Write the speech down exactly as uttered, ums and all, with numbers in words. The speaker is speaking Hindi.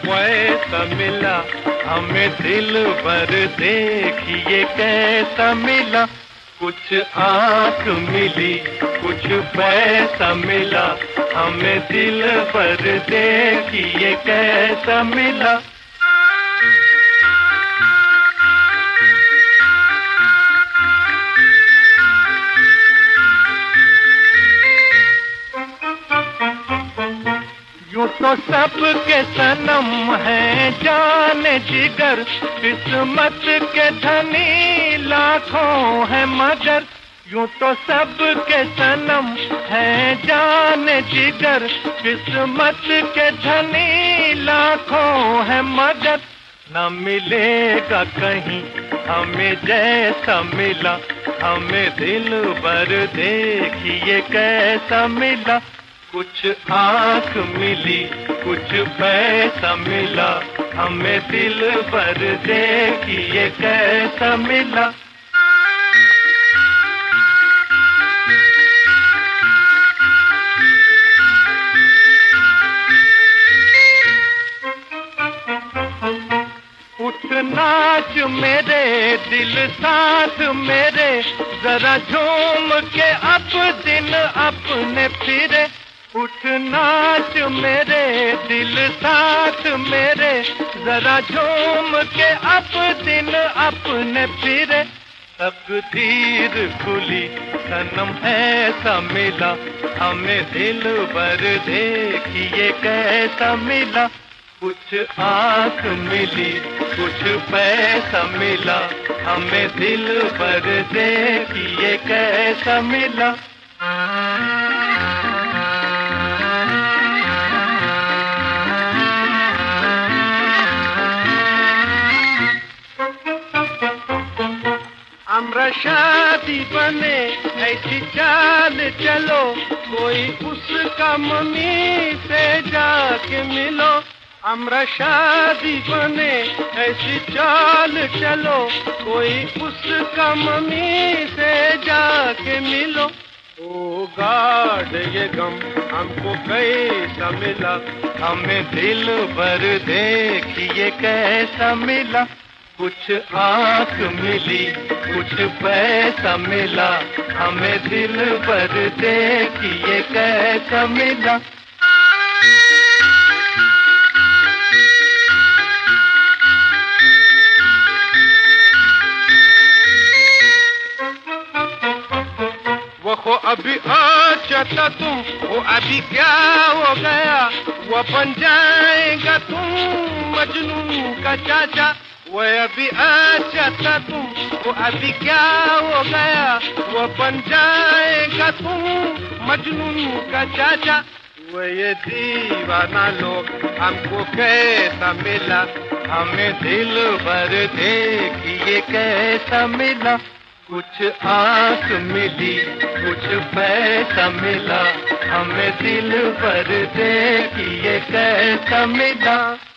पैसा मिला, हमें दिल भर देखिए कैसा मिला। कुछ आँख मिली, कुछ पैसा मिला, हमें दिल भर देखिए कैसा मिला। यूं तो सबके सनम है जाने जिगर, किस्मत के धनी लाखों है मगर। यूं तो सबके सनम है जाने जिगर, किस्मत के धनी लाखों है मगर। न मिलेगा कहीं हमें जैसा मिला, हमें दिल भर देखिए कैसा मिला। कुछ आँख मिली, कुछ पैसा मिला, हमें दिल भर देखिए कैसा मिला। उठ नाच मेरे दिल साथ मेरे, जरा झूम के अब दिन अपने फिरे। उठ नाच मेरे दिल साथ मेरे, जरा झूम के अब दिन अपने फिरे। तकदीर खुली सनम ऐसा मिला, हमें दिल भर देखिए कैसा मिला। कुछ आँख मिली, कुछ पैसा मिला, हमें दिल भर देखिए कैसा मिला। हमरा शादी बने ऐसी चाल चलो, कोई उसका मम्मी से जाके मिलो। हमरा शादी बने ऐसी चाल चलो, कोई उसका मम्मी से जाके मिलो। ओ गाड ये गम हमको कैसा मिला, हमें दिल भर देखिए कैसा मिला। कुछ आँख मिली, कुछ पैसा मिला, हमें दिल भर देखिए कैसा मिला। वो अभी अच्छा था तुम, वो अभी क्या हो गया, वो बन जाएगा तुम मजनू का चाचा। वो अभी अच्छा था तुम, वो अभी क्या हो गया, वो बन जाएगा तुम मजनू का चाचा। वो ये दीवाना लोग हमको कैसा मिला, हमें दिल भर देखिए कैसा मिला। कुछ आँख मिली, कुछ पैसा मिला, हमें दिल भर देखिए कैसा मिला।